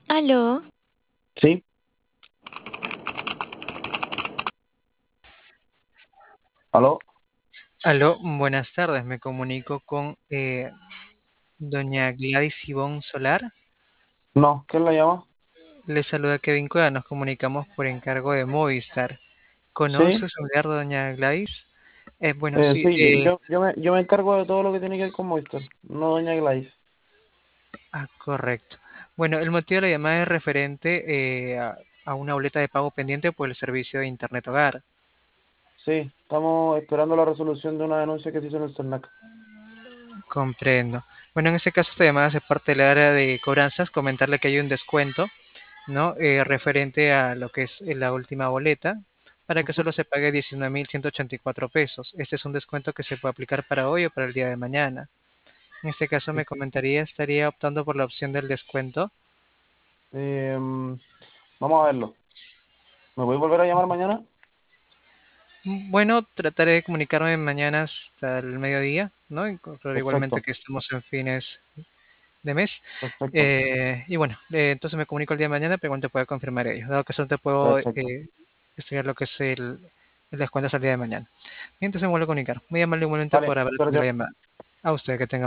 Aló, Sí, aló. aló, buenas tardes. Me comunico con doña Gladys Ivonne Solar. No, ¿quién la llama? Le saluda Kevin Cueva. Nos comunicamos por encargo de Movistar. ¿Conoce Sí, su familiar de doña Gladys? Bueno, sí. sí, yo me encargo de todo lo que tiene que ver con Movistar, no doña Gladys. Correcto. Bueno, el motivo de la llamada es referente a una boleta de pago pendiente por el servicio de Internet Hogar. Sí, estamos esperando la resolución de una denuncia que se hizo en el CERNAC. Comprendo. Bueno, en este caso esta llamada hace parte del área de cobranzas. Comentarle que hay un descuento, ¿no? Referente a lo que es la última boleta, para que Ujú. solo se pague 19.184 pesos. Este es un descuento que se puede aplicar para hoy o para el día de mañana. En este caso me Perfecto. comentaría, estaría optando por la opción del descuento. Vamos a verlo. ¿Me voy a volver a llamar mañana? Bueno, trataré de comunicarme mañana hasta el mediodía, ¿no? Pero igualmente Perfecto, que estamos en fines de mes. perfecto, Y bueno, entonces me comunico el día de mañana, pero igual te puedo confirmar ello. Dado que solo te puedo perfecto. estudiar lo que es el descuento hasta el día de mañana. Bien, entonces me vuelvo a comunicar. Muy amable igualmente Vale, por haber muchas atendido la gracias. llamada. A usted que tenga